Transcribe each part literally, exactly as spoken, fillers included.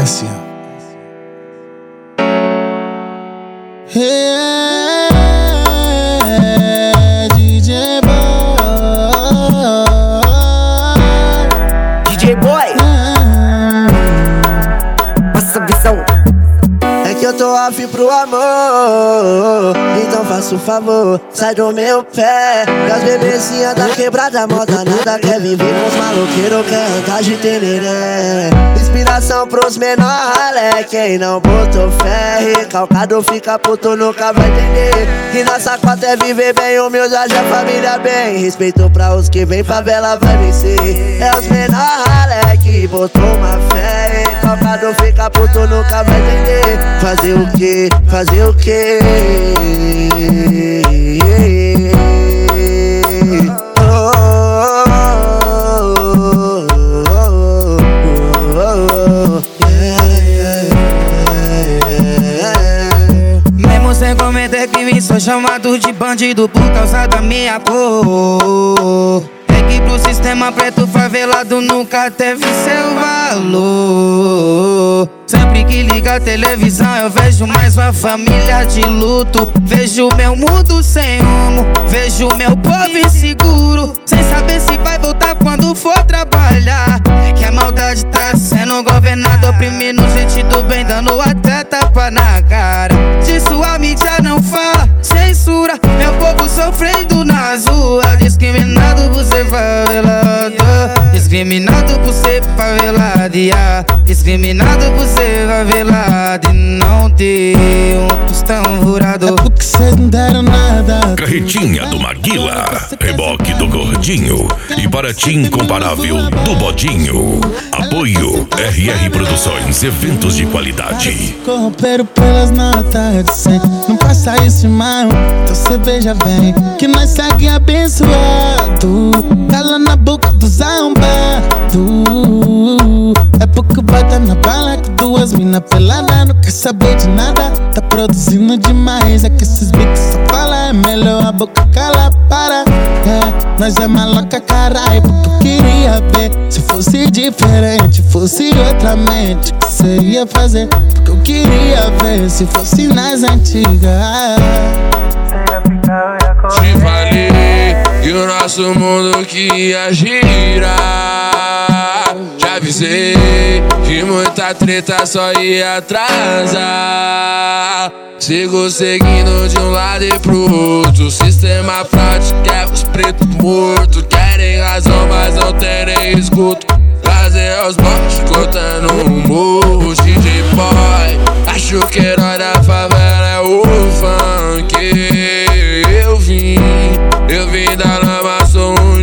assim, ó. Hey, D J Boy, D J Boy, passa a visão. é que eu tô afim pro amor, então faça um favor, sai do meu pé. E as bebezinhas da quebrada moda nada quer viver com os maloqueiros, quer andar de tereré. Inspiração pros menor ralé, quem não botou fé, recalcado fica puto, nunca vai entender. Que nossa cota é viver bem, humildade, a família bem. Respeito pra os que vem, favela vai vencer. É os menor ralé que botou uma fé, recalcado fica puto, nunca vai entender. Fazer o que? Fazer o que? Mesmo sem cometer crime, sou chamado de bandido por causa da minha cor. É que pro sistema preto favelado nunca teve seu valor. Sempre que liga a televisão eu vejo mais uma família de luto. Vejo meu mundo sem rumo, vejo meu povo inseguro, sem saber se vai voltar quando for trabalhar. Que a maldade tá sendo governada, oprimindo gente do bem, dando até tapa na cara. Disso a mídia não fala, censura meu povo sofrendo nas ruas. Discriminado por ser favelado, discriminado por ser favelado, yeah. Discriminado por ser favelado e não ter um tostão furado. É porque cês não deram nada. Carretinha do Maguila, reboque do Gordinho e Paraty incomparável do Bodinho. Apoio R R Produções, eventos de qualidade. Corromperam pelas notas de cem. Não passa isso, irmão, então cê veja bem que nós segue abençoado. Cala na boca dos arrombados. É porque bota na bala que duas mina pelada não quer saber de nada. Tá produzindo demais, é que esses bicos só falam. É melhor a boca cala, para. É, nós é maloca, carai, porque eu queria ver. Se fosse diferente, fosse outra mente, o que cê ia fazer? Porque eu queria ver, se fosse nas antigas. Te falei que o nosso mundo que ia girar. Já avisei que muita treta só ia atrasar. Sigo seguindo de um lado e pro outro. Sistema prático quer os pretos mortos. Querem razão, mas não terem escuto. Trazer aos botes, cortando um morro. D J Boy, acho que herói da favela é o funk. Eu vim, eu vim da lama, sou um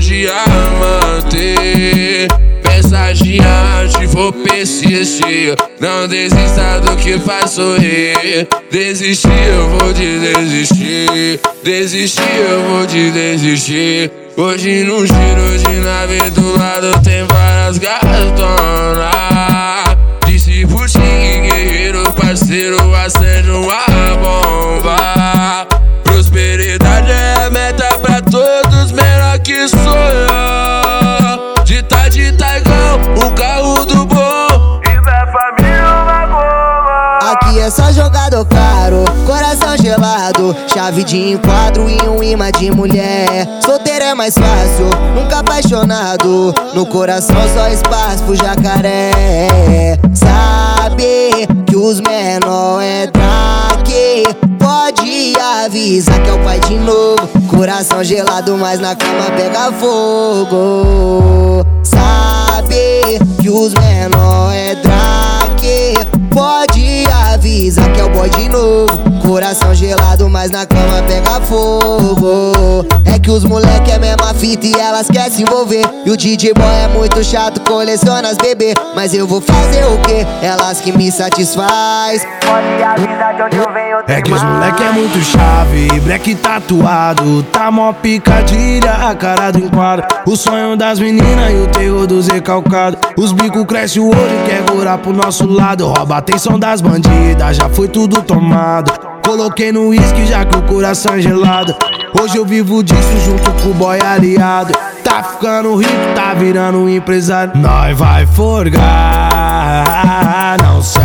diamante. Mensageante, vou persistir. Não desista do que faz sorrir. Desistir, eu vou te desistir. Desistir, eu vou te desistir. Hoje num giro de nave do lado tem várias gatonas. Disse por ti, guerreiro, parceiro, acende uma bomba. Prosperidade é a meta pra todos, menor que sonhar. De tá de tá igual o carro do bom. E da família uma goma. Aqui é só jogador caro, coração gelado, chave de enquadro e um imã de mulher. Solteiro é mais fácil, nunca apaixonado. No coração só espaço pro jacaré. Sabe que os menor é daqui, pode avisar que é o pai de novo. Coração gelado, mas na cama pega fogo. Sabe que os menor é daqui, pode avisar que é o boy de novo. Coração gelado, mas na cama pega fogo. É que os moleque é mesma fita e elas querem se envolver. E o D J Boy é muito chato, coleciona as bebê. Mas eu vou fazer o quê? Elas que me satisfaz. Pode avisar de onde eu venho. É que os moleque é muito chave, black tatuado, tá mó picadilha, a cara do enquadro. O sonho das meninas e o terror dos recalcados. Os bicos crescem o olho, quer curar pro nosso lado. Rouba a atenção das bandidas, já foi tudo tomado. Coloquei no uísque já que o coração é gelado. Hoje eu vivo disso junto com o boy aliado. Tá ficando rico, tá virando um empresário. Nós vai forgar não se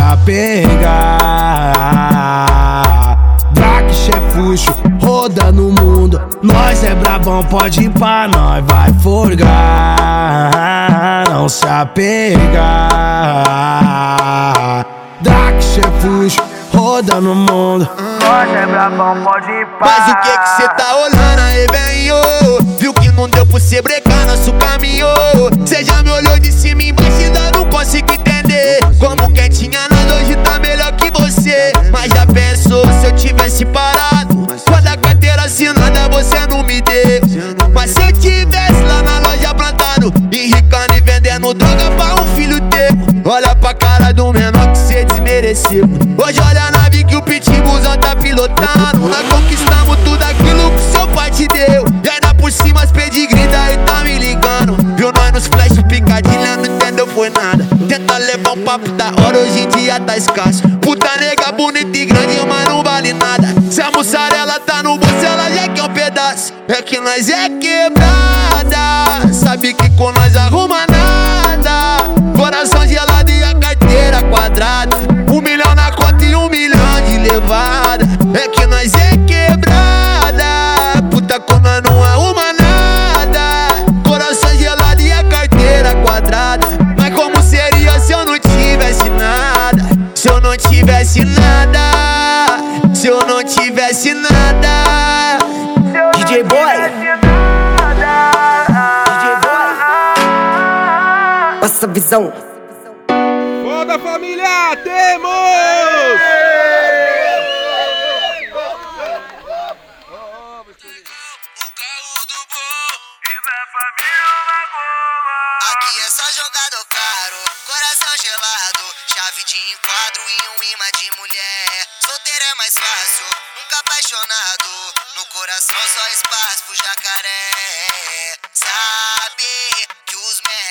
apegar. Drac, chefuxo, roda no mundo. Nós é brabão, pode ir pra nós, vai forgar. Não se apegar. Drac, chefuxo, roda no mundo. Nós é brabão, pode ir pra. Mas o que que cê tá olhando aí, velho? Viu que não deu pra cê brecar nosso caminho. Cê já me olhou de cima e embaixo e ainda não consigo entender como quem tinha nada hoje tá melhor que você. Mas já pensou se eu tivesse parado? Quando a carteira assinada você não me deu. Mas se eu tivesse lá na loja plantado, enricando e vendendo droga pra um filho teu. Olha pra cara do menor que cê desmereceu. Hoje olha a nave que o pitbullzão tá pilotando. Nós conquistamos tudo aquilo que seu pai te deu. E ainda por cima as pedigree daí tá me ligando. Viu nós nos flash picadilha, não entendeu foi nada. Tenta levar um papo da hora, hoje em dia tá escasso. Puta nega bonita e grande, mas não vale nada. Se a mussarela tá no bolso, ela já quer um pedaço. É que nós é quebrada, sabe que com nós arruma nada. Coração gelado e a carteira quadrada. Um milhão na conta e um milhão de levada. É que nós é quebrada, puta com nós não arruma nada. Coração gelado e a carteira quadrada. Mas como seria se eu não tivesse nada? Se eu não tivesse nada, se eu não tivesse nada. D J Boy, D J Boy, Nossa visão. Foda, família, temos! Aqui é só jogador caro, coração gelado, chave de enquadro e um imã de mulher. Solteiro é mais fácil, nunca apaixonado, no coração só espaço pro jacaré. Sabe que os